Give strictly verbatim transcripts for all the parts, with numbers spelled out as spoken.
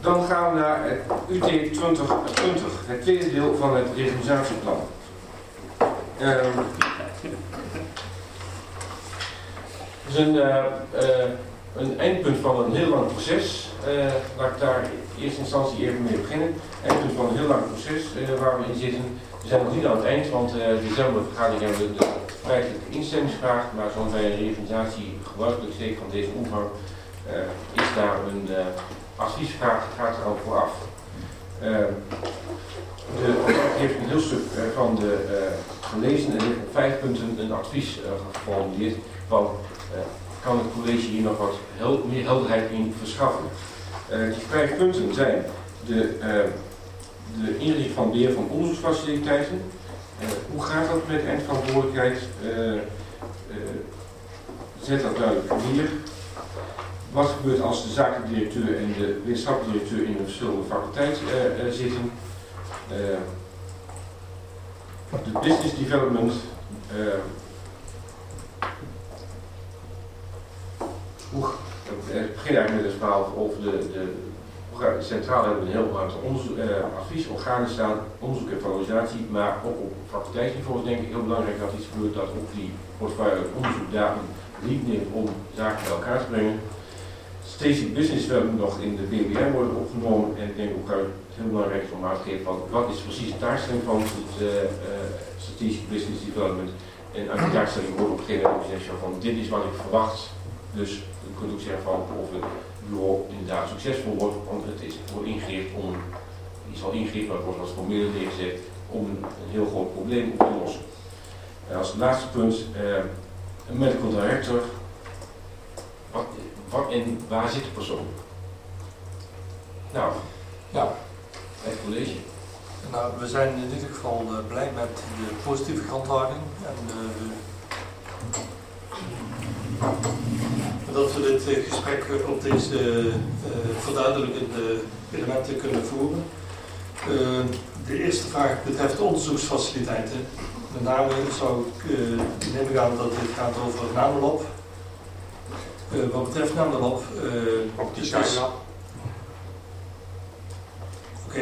Dan gaan we naar het U T twintig twintig, het tweede deel van het reorganisatieplan. Um, Het is een, uh, uh, een eindpunt van een heel lang proces. Uh, laat ik daar in eerste instantie even mee beginnen. Eindpunt van een heel lang proces uh, waar we in zitten. We zijn nog niet aan het eind, want uh, decembervergadering hebben we de feitelijke instemmingsvraag. Maar zoals bij een reorganisatie gebruikelijk, zeker van deze omvang, uh, is daar een uh, adviesvraag, gaat er al vooraf. Uh, de rapporteur heeft een heel stuk uh, van de uh, gelezen en heeft op vijf punten een advies uh, geformuleerd van uh, kan het college hier nog wat hel meer helderheid in verschaffen. Uh, die vijf punten zijn de, uh, de inrichting van beheer van onderzoeksfaciliteiten. Uh, hoe gaat dat met eindverantwoordelijkheid? Uh, uh, zet dat duidelijk neer. Wat gebeurt als de zakelijke directeur en de wetenschappelijke directeur in een verschillende faculteit uh, uh, zitten? Uh, de business development. Uh, hoe, ik begin eigenlijk met het verhaal over de, de centraal hebben we een heel aantal onderzoek, uh, adviesorganen staan, onderzoek en valorisatie, maar ook op faculteitsniveau is denk ik heel belangrijk dat iets gebeurt dat ook die portefeuille onderzoek daar een lead neemt om zaken bij elkaar te brengen. Strategic business development nog in de B B R worden opgenomen en ik denk ook dat het heel belangrijk is om aan te geven van wat is precies de taakstelling van het uh, uh, strategic business development. En uit die taakstelling wordt op een gegeven moment gezegd van dit is wat ik verwacht. Dus je kunt ook zeggen van of het bureau inderdaad succesvol wordt, want het is wordt ingericht om, iets al ingericht, maar het wordt als formule neergezet om een, een heel groot probleem op te lossen. En als laatste punt, uh, een medical director. Wat, wat en waar zit de persoon? Nou, ja. Het college. Nou, we zijn in ieder geval uh, blij met de positieve gehandhaving en uh, dat we dit uh, gesprek op deze uh, verduidelijkende elementen kunnen voeren. Uh, de eerste vraag betreft de onderzoeksfaciliteiten. Met name zou ik uh, nemen aan dat dit gaat over het NAMLab. Uh, wat betreft NAMLab, uh, is dus... Oké. Okay.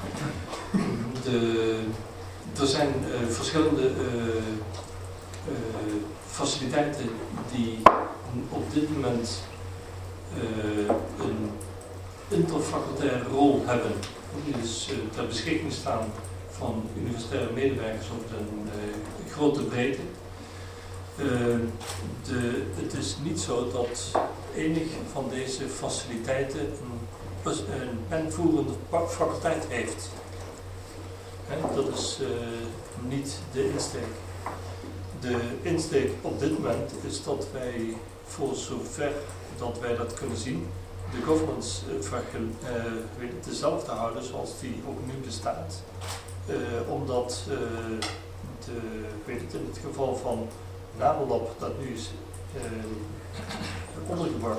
Er zijn uh, verschillende uh, uh, faciliteiten die op dit moment uh, een interfacultaire rol hebben. Die dus uh, ter beschikking staan van universitaire medewerkers op een uh, grote breedte. Uh, de, het is niet zo dat enig van deze faciliteiten een, een penvoerende faculteit heeft. He, dat is uh, niet de insteek. De insteek op dit moment is dat wij, voor zover dat wij dat kunnen zien, de governance uh, dezelfde houden zoals die ook nu bestaat. Uh, omdat uh, de, weet het, in het geval van NAMLab dat nu is uh, ondergebracht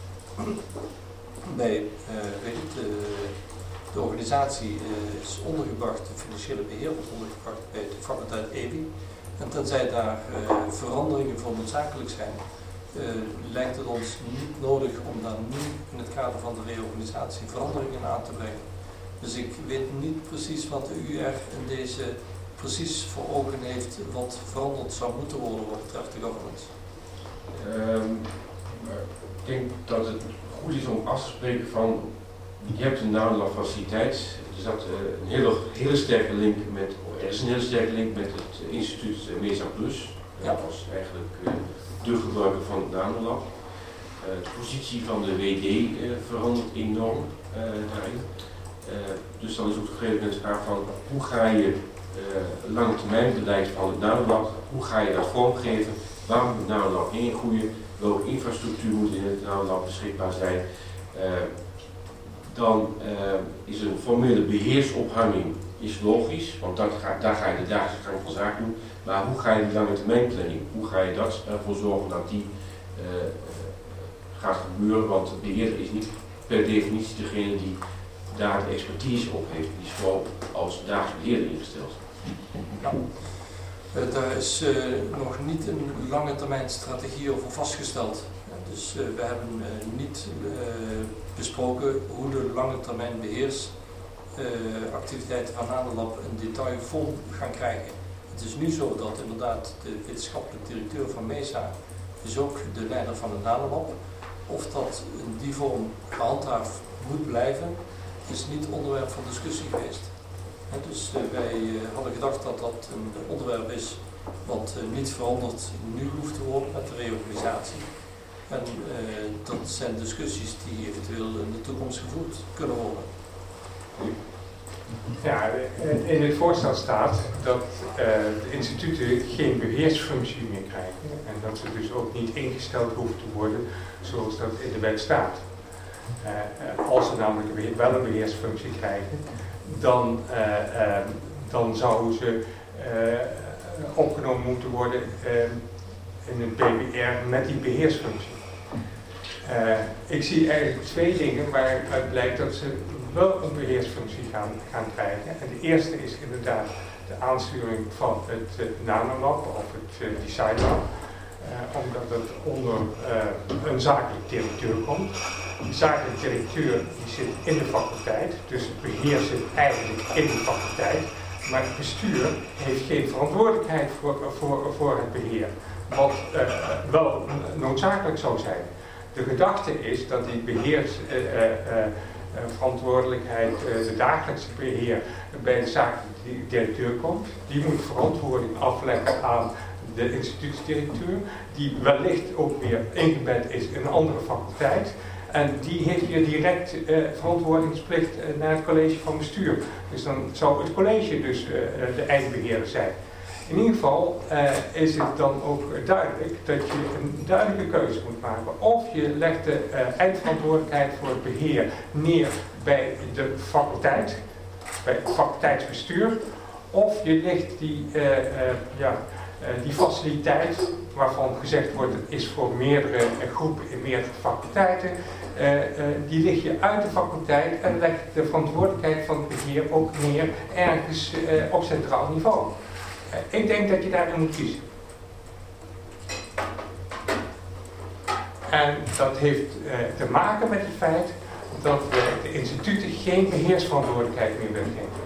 bij uh, weet het, uh, de organisatie uh, is ondergebracht, de financiële beheer wordt ondergebracht bij de faculteit E W I. En tenzij daar uh, veranderingen voor noodzakelijk zijn, uh, lijkt het ons niet nodig om daar nu in het kader van de reorganisatie veranderingen aan te brengen. Dus ik weet niet precies wat de U R in deze precies voor ogen heeft wat veranderd zou moeten worden wat betreft de governance. Um, ik denk dat het goed is om af te spreken van, je hebt een NAMLab faciliteit, er zat uh, een hele, hele sterke link met, of er is een hele sterke link met het instituut uh, MESA Plus. Ja. Dat was eigenlijk uh, de gebruiker van het NAMLab. Uh, de positie van de W D uh, verandert enorm uh, daarin. Uh, dus dan is ook de gegeven moment vraag van hoe ga je uh, lange termijn beleid van het NAMLab, hoe ga je dat vormgeven, waar moet het NAMLab heen groeien, welke infrastructuur moet in het NAMLab beschikbaar zijn. Uh, dan uh, is een formele beheersophangeling is logisch, want dat ga, daar ga je de dagelijkse gang van zaken doen. Maar hoe ga je die lange termijn planning, hoe ga je dat ervoor zorgen dat die uh, uh, gaat gebeuren, want de beheerder is niet per definitie degene die daar de expertise op heeft, die is vooral als dagelijks beheerder ingesteld. Ja. Uh, daar is uh, nog niet een lange termijn strategie over vastgesteld. Uh, dus uh, we hebben uh, niet uh, besproken hoe de lange termijn beheersactiviteiten uh, van NanoLab een detailvorm gaan krijgen. Het is nu zo dat inderdaad de wetenschappelijk directeur van MESA is ook de leider van het NanoLab. Of dat in die vorm gehandhaafd moet blijven, is niet onderwerp van discussie geweest. En dus uh, wij uh, hadden gedacht dat dat een onderwerp is wat uh, niet veranderd nu hoeft te worden met de reorganisatie. En uh, dat zijn discussies die eventueel in de toekomst gevoerd kunnen worden. Ja, in het voorstel staat dat uh, de instituten geen beheersfunctie meer krijgen en dat ze dus ook niet ingesteld hoeven te worden zoals dat in de wet staat. Uh, uh, als ze namelijk een wel een beheersfunctie krijgen, dan, uh, uh, dan zouden ze uh, opgenomen moeten worden uh, in een P B R met die beheersfunctie. Uh, ik zie eigenlijk twee dingen waaruit blijkt dat ze wel een beheersfunctie gaan, gaan krijgen. En de eerste is inderdaad de aansturing van het uh, NanoLab of het uh, Design Lab. Uh, omdat het onder uh, een zakelijk directeur komt. De zakelijk directeur die zit in de faculteit, dus het beheer zit eigenlijk in de faculteit. Maar het bestuur heeft geen verantwoordelijkheid voor, voor, voor het beheer. Wat uh, wel noodzakelijk zou zijn. De gedachte is dat die beheersverantwoordelijkheid, uh, uh, uh, de dagelijkse beheer, bij de zakelijke directeur komt. Die moet verantwoording afleggen aan de instituutsdirecteur, die wellicht ook weer ingebed is in een andere faculteit. En die heeft weer direct uh, verantwoordingsplicht uh, naar het college van bestuur. Dus dan zou het college dus uh, de eindbeheerder zijn. In ieder geval uh, is het dan ook duidelijk dat je een duidelijke keuze moet maken. Of je legt de uh, eindverantwoordelijkheid voor het beheer neer bij de faculteit, bij het faculteitsbestuur. Of je legt die, uh, uh, ja, uh, die faciliteit, waarvan gezegd wordt het is voor meerdere uh, groepen in meerdere faculteiten. Uh, uh, die lig je uit de faculteit en legt de verantwoordelijkheid van het beheer ook neer ergens uh, op centraal niveau. Uh, ik denk dat je daarin moet kiezen. En dat heeft uh, te maken met het feit dat uh, de instituten geen beheersverantwoordelijkheid meer willen geven.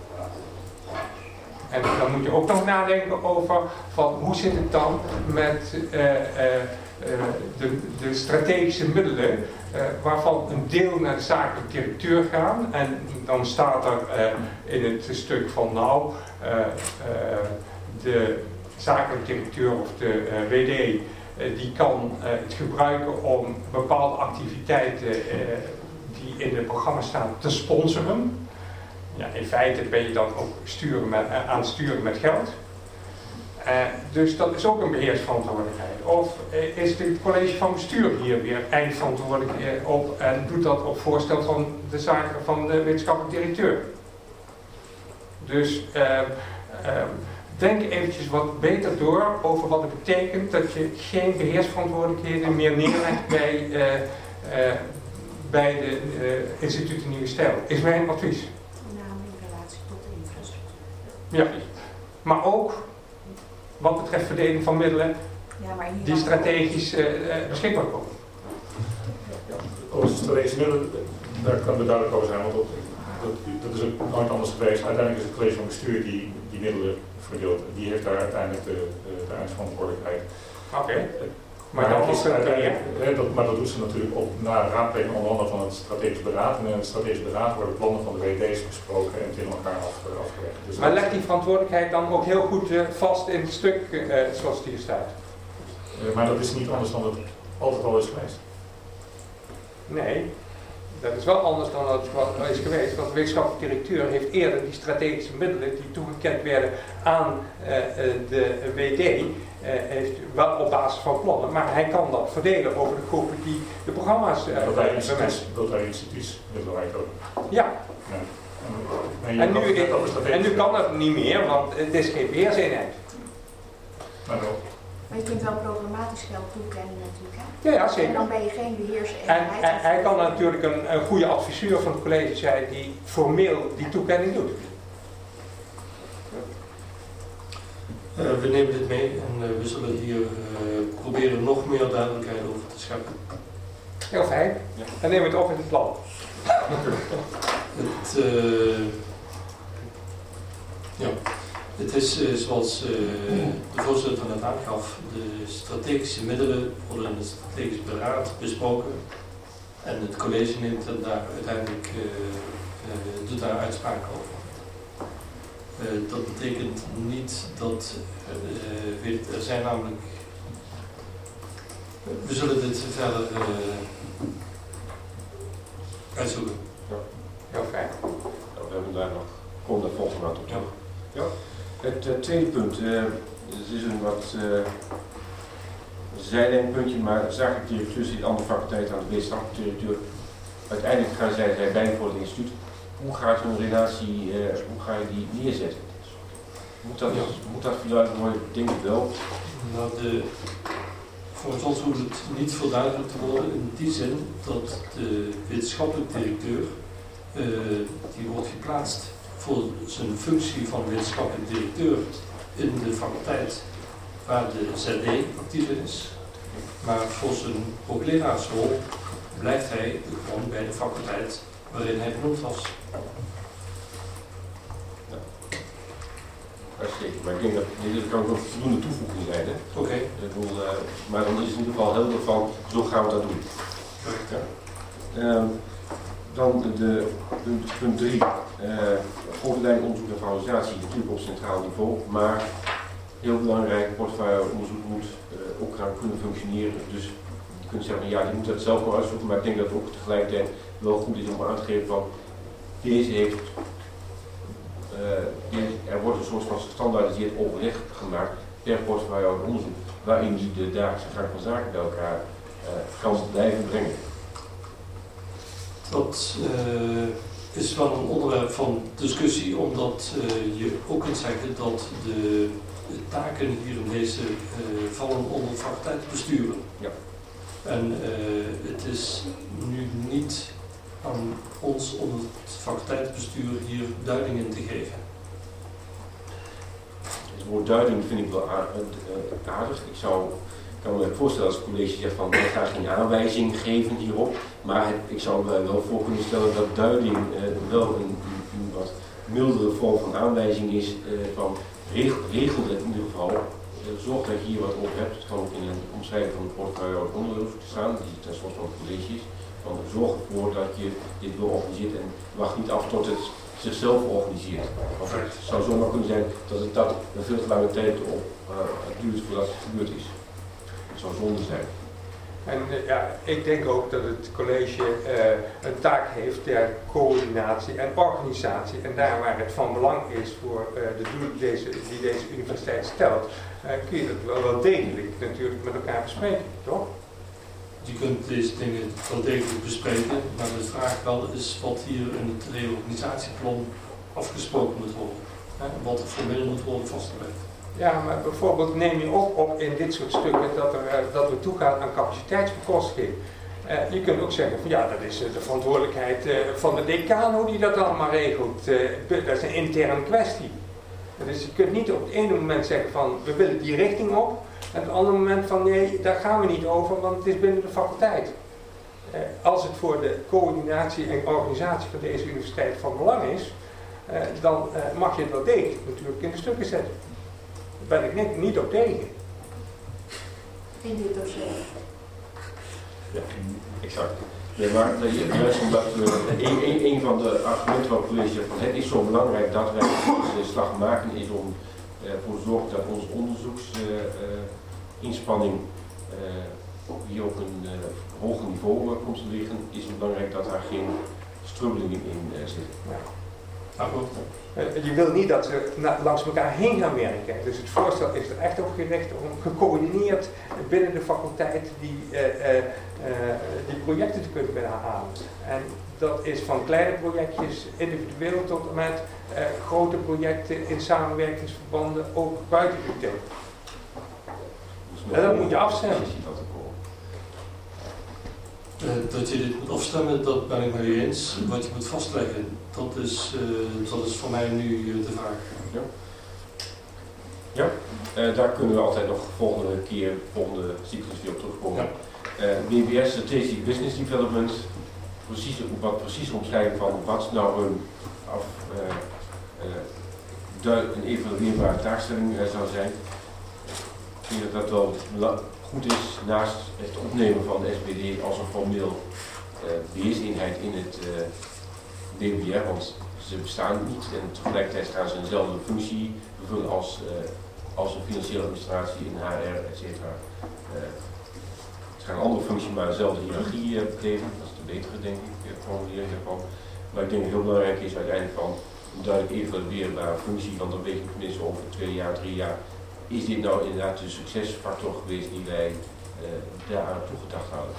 En dan moet je ook nog nadenken over van hoe zit het dan met uh, uh, uh, de, de strategische middelen uh, waarvan een deel naar de zakelijke directeur gaan. En dan staat er uh, in het stuk van nou, uh, uh, de zakelijke directeur of de uh, W D uh, die kan uh, het gebruiken om bepaalde activiteiten uh, die in het programma staan te sponsoren. Ja, in feite ben je dan ook sturen met, uh, aan het sturen met geld. Uh, dus dat is ook een beheersverantwoordelijkheid. Of uh, is het college van bestuur hier weer eindverantwoordelijk uh, op en doet dat op voorstel van de zaken van de wetenschappelijk directeur. Dus uh, uh, denk eventjes wat beter door over wat het betekent dat je geen beheersverantwoordelijkheden meer neerlegt bij, uh, uh, bij de uh, instituten Nieuwe Stijl. Is mijn advies. Ja, maar ook wat betreft verdeling van middelen ja, maar die strategisch uh, beschikbaar komen. Ja, over de strategische middelen, daar kan we duidelijk over zijn, want dat, dat, dat is ook nooit anders geweest. Uiteindelijk is het college van bestuur die die middelen verdeelt. Die heeft daar uiteindelijk de, de, de eindverantwoordelijkheid. Oké. Okay. Maar, maar, dat is uiteindelijk, hè, dat, maar dat doet ze natuurlijk op na raadpleging onder andere van het strategisch beraad. En in het strategisch beraad worden plannen van de W D's besproken en tegen elkaar af, afgelegd. Dus maar legt die verantwoordelijkheid dan ook heel goed uh, vast in het stuk uh, zoals het hier staat? Uh, maar dat is niet anders dan het altijd al is geweest. Nee, dat is wel anders dan het wat is geweest. Want de wetenschappelijke directeur heeft eerder die strategische middelen die toegekend werden aan uh, de W D, uh, heeft wel op basis van plannen, maar hij kan dat verdelen over de groepen die de programma's uh, dat hij instituties, dat hij instituties middelen ook. Ja. ja. En, en, nu, en, en nu kan dat niet meer, want het is geen beheerseenheid. Maar wel. Maar je kunt wel programmatisch geld toekennen natuurlijk. Hè? Ja, ja, zeker. En dan ben je geen beheerseenheid. En, en hij kan natuurlijk een, een goede adviseur van het college zijn die formeel die toekenning doet. Uh, we nemen dit mee en uh, we zullen hier uh, proberen nog meer duidelijkheid over te scheppen. Heel fijn. Ja. Dan nemen we het op in het plan. Het, uh, ja. Het is uh, zoals uh, de voorzitter net aangaf, de strategische middelen worden in het strategisch beraad besproken en het college neemt er daar uiteindelijk uh, uh, doet daar uitspraak over. Uh, dat betekent niet dat uh, weet, er zijn namelijk we zullen dit verder uh, uitzoeken. Ja. Heel fijn. Nou, we hebben daar nog, komen daar volgende maand op terug. Ja. Ja. Het uh, tweede punt, uh, het is een wat uh, zijlijnpuntje, maar zakelijk directeur zit andere faculteit aan de wetenschappelijke directeur. Uiteindelijk gaan zij, zij bij voor het instituut. Hoe gaat zo'n relatie, uh, hoe ga je die neerzetten? Moet dat, Ja. moet dat verduidelijk worden? Ik denk het wel. Nou, de, volgens ons hoeft het niet verduidelijkt te worden in die zin dat de wetenschappelijk directeur uh, die wordt geplaatst voor zijn functie van wetenschappelijk directeur in de faculteit waar de Z D actief is. Maar voor zijn hoogleraarsrol blijft hij gewoon bij de faculteit waarin hij benoemd was. Uitstekend, maar ik denk dat dit kan ook een voldoende toevoeging zijn. Oké. Okay. Uh, maar dan is het in ieder geval helder van, zo gaan we dat doen. Ja. Uh, dan de, de punt, punt drie, uh, grote lijn onderzoek en valorisatie, natuurlijk op centraal niveau, maar heel belangrijk, portefeuilleonderzoek moet uh, ook gaan kunnen functioneren. Dus je kunt zeggen, ja, je moet dat zelf wel uitzoeken, maar ik denk dat het ook tegelijkertijd wel goed is om aan te geven van, deze heeft Uh, er wordt een soort van gestandaardiseerd overleg gemaakt per portefeuille onderzoek, waarin die de dagelijkse gang van zaken bij elkaar uh, kan blijven brengen. Dat uh, is wel een onderwerp van discussie, omdat uh, je ook kunt zeggen dat de, de taken hier in deze uh, vallen onder faculteitsbesturen. Ja. En uh, het is nu niet aan ons onder het faculteitsbestuur hier duiding in te geven. Het woord duiding vind ik wel aardig. Ik zou ik kan me voorstellen als het college zegt van wij gaan geen aanwijzing geven hierop, maar het, ik zou me wel voor kunnen stellen dat duiding uh, wel een, een wat mildere vorm van aanwijzing is uh, van regel, regel het in ieder geval. Uh, zorg dat je hier wat over hebt. Het kan ook in een omschrijving van het portefeuille onderzoek staan, die ten slotte van het college is. Van zorg ervoor dat je dit wil organiseren en wacht niet af tot het zichzelf organiseert. Of het zou zomaar kunnen zijn dat het dat een veel te lange tijd op uh, duurt voordat het gebeurd is. Het zou zonde zijn. En uh, ja, ik denk ook dat het college uh, een taak heeft ter coördinatie en organisatie. En daar waar het van belang is voor uh, de doelen deze, die deze universiteit stelt, uh, kun je dat wel, wel degelijk natuurlijk met elkaar bespreken, toch? Je kunt deze dingen wel degelijk bespreken, maar de vraag wel is wat hier in het reorganisatieplan afgesproken moet worden. Hè, wat er formeel moet worden vastgelegd. Ja, maar bijvoorbeeld neem je ook op in dit soort stukken dat, er, uh, dat we toegaan aan capaciteitsbekostiging. Uh, je kunt ook zeggen van ja, dat is uh, de verantwoordelijkheid uh, van de decaan hoe die dat allemaal regelt. Uh, dat is een interne kwestie. Dus je kunt niet op het ene moment zeggen van we willen die richting op. En op het andere moment van nee, daar gaan we niet over, want het is binnen de faculteit. Eh, als het voor de coördinatie en organisatie van deze universiteit van belang is, eh, dan eh, mag je het wel degelijk natuurlijk in de stukken zetten. Daar ben ik niet, niet op tegen. In dit dossier. Ja, exact. Nee, maar juist omdat uh, een, een, een van de argumenten van het college van het is zo belangrijk dat wij deze slag maken is om uh, ervoor te zorgen dat onze onderzoeksinspanning uh, uh, hier op een uh, hoger niveau uh, komt te liggen, is het belangrijk dat daar geen strubbelingen in uh, zitten. Ja. Ah, goed. Uh, je wil niet dat ze na, langs elkaar heen gaan werken. Dus het voorstel is er echt op gericht om gecoördineerd binnen de faculteit die, uh, uh, uh, die projecten te kunnen behalen. En dat is van kleine projectjes individueel tot en met uh, grote projecten in samenwerkingsverbanden ook buiten U T. En dat moet je afstemmen. Uh, dat je dit moet afstemmen, dat ben ik met u eens. Wat je moet vastleggen, dat is, uh, dat is voor mij nu uh, de vraag. Ja, ja. Uh, daar kunnen we altijd nog volgende keer, volgende cyclus weer op terugkomen. Ja. Uh, B B S, Strategic Business Development, precies, wat precies omschrijven van wat nou een, af, uh, uh, een evalueerbare taakstelling uh, zou zijn. Ik denk dat dat wel goed is naast het opnemen van de S B D als een formeel uh, beheerseenheid in het uh, D B R, want ze bestaan niet en tegelijkertijd gaan ze eenzelfde functie vervullen als, uh, als een financiële administratie in H R, et cetera. Uh, het gaat een andere functie, maar dezelfde hiërarchie uh, betekenen. Dat is de betere, denk ik, de formulering daarvan. Maar ik denk dat het heel belangrijk is uiteindelijk van een duidelijk evalueerbare functie, want dan weet je tenminste over twee jaar, drie jaar, is dit nou inderdaad de succesfactor geweest die wij uh, daaraan toegedacht hadden.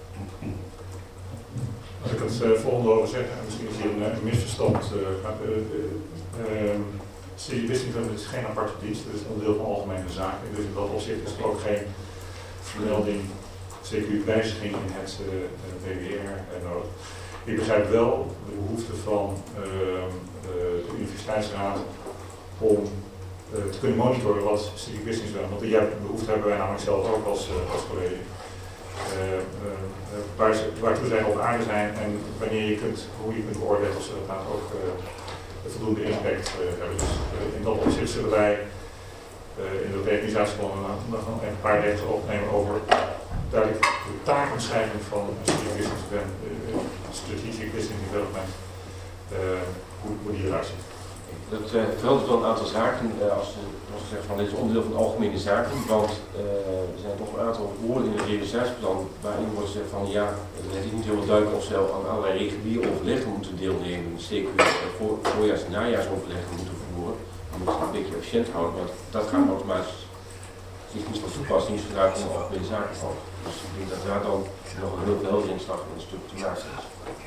Als ik het uh, volgende over zeg, misschien is hier een, een misverstand. Uh, uh, uh, uh, Strategic Business Development is geen aparte dienst, het is een onderdeel van algemene zaken. Dus in dat opzicht is er ook geen vermelding, C Q wijziging in het uh, B W R uh, nodig. Ik begrijp wel de behoefte van uh, uh, de Universiteitsraad om uh, te kunnen monitoren wat Strategic Business wel, want die behoefte hebben wij namelijk zelf ook als, uh, als college. Uh, uh, waar ze, waartoe zij op aarde zijn en wanneer je kunt, hoe je kunt beoordelen of ze dat ook uh, voldoende impact uh, hebben. Dus uh, in dat opzicht zullen wij uh, in de organisatieplan nog een paar regels opnemen over duidelijk de taakomschrijving van Strategic Business Development, uh, Strategic Business Development uh, hoe, hoe die eruit ziet. Dat uh, verhelpt wel een aantal zaken, uh, als je zegt van dit is onderdeel van algemene zaken, want uh, er zijn toch een aantal woorden in het realisatieplan waarin wordt gezegd van ja, het is niet heel duidelijk of ze aan allerlei reguliere overleggen moeten deelnemen, zeker voor, voorjaars- en najaarsoverleggen moeten voeren. Dan moet je het een beetje efficiënt houden, want dat gaat automatisch is niet van toepassing zodra het in de algemene zaken valt. Dus ik denk dat daar dan nog een heel veel helderingsslag in een stuk te maken is.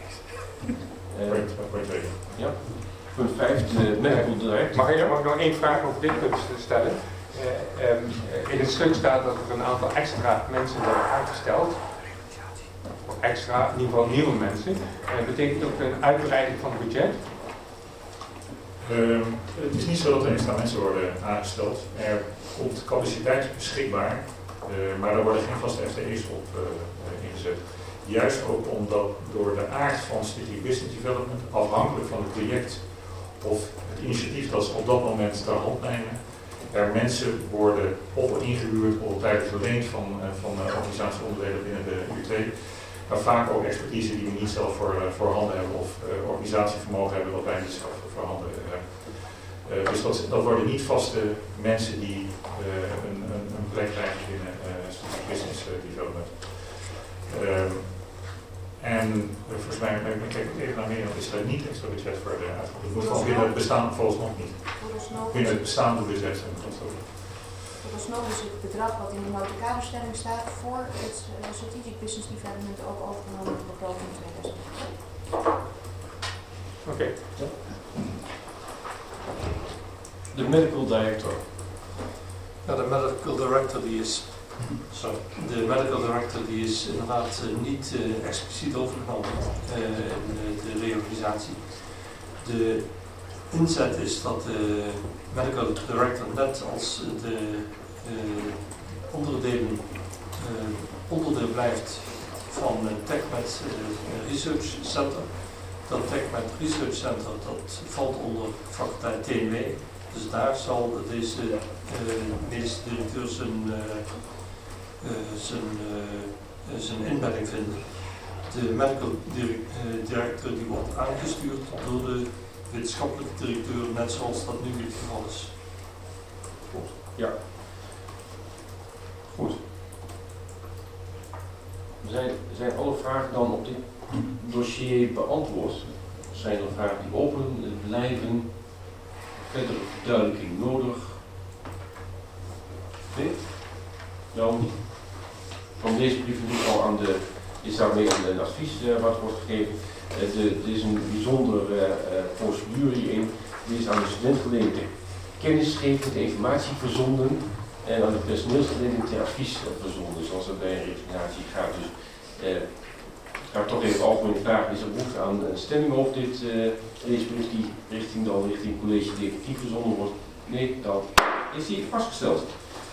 Uh, ja. Punt vijf, de medical director. Mag ik, mag ik nog één vraag over dit punt stellen? Uh, um, in het stuk staat dat er een aantal extra mensen worden aangesteld. Extra, in ieder geval nieuwe mensen. Uh, betekent ook een uitbreiding van het budget? Uh, het is niet zo dat er extra mensen worden aangesteld. Er komt capaciteit beschikbaar, uh, maar er worden geen vaste F T E's op uh, ingezet. Juist ook omdat door de aard van Strategic Business Development, afhankelijk van het project of het initiatief dat ze op dat moment ter hand nemen, er mensen worden of ingehuurd of tijdens geleend van, uh, van uh, organisatieonderdelen binnen de U T, maar vaak ook expertise die we niet zelf voor, uh, voor handen hebben of uh, organisatievermogen hebben dat wij niet zelf voor handen hebben. Uh, dus dat, dat worden niet vaste mensen die uh, een, een, een plek krijgen binnen uh, Strategic Business Development. Uh, En uh, volgens mij, ik kijk even naar meer, is er niet extra budget voor de uitvoering. Het moet gewoon binnen het bestaan, volgens nog niet. Binnen het bestaande budget. Vooralsnog is het bedrag wat in de notenkaderstelling staat voor het uh, Strategic Business Development ook overgenomen in de begroting tweeduizend dertien. Oké. Okay. Ja. De medical director. Ja, de medical director die is Sorry. De medical director die is inderdaad uh, niet uh, expliciet overgenomen uh, in de, de reorganisatie. De inzet is dat de medical director net als de uh, andere delen uh, onderdeel blijft van uh, TechMed uh, Research Center. Dat TechMed Research Center dat valt onder faculteit T N W. Dus daar zal deze uh, medische directeur zijn uh, Uh, zijn, uh, zijn inbedding vinden. De medical director die wordt aangestuurd door de wetenschappelijke directeur, net zoals dat nu het geval is. Goed. Ja. Goed. Zijn, zijn alle vragen dan op dit dossier beantwoord? Zijn er vragen die open blijven? Verdere verduidelijking nodig? Nee? Dan van deze brief nu al aan de, is daarmee een advies uh, wat wordt gegeven. Uh, de, er is een bijzondere uh, procedure hierin. Die is aan de studentgeleding ter kennisgeving, ter informatie verzonden en aan de personeelsgeleding ter advies uh, verzonden, zoals dat bij een reorganisatie gaat. Dus uh, ik ga toch even algemeen vragen, is er behoefte aan een stemming over dit, uh, deze brief die richting, dan richting college executief verzonden wordt? Nee, dan is die vastgesteld.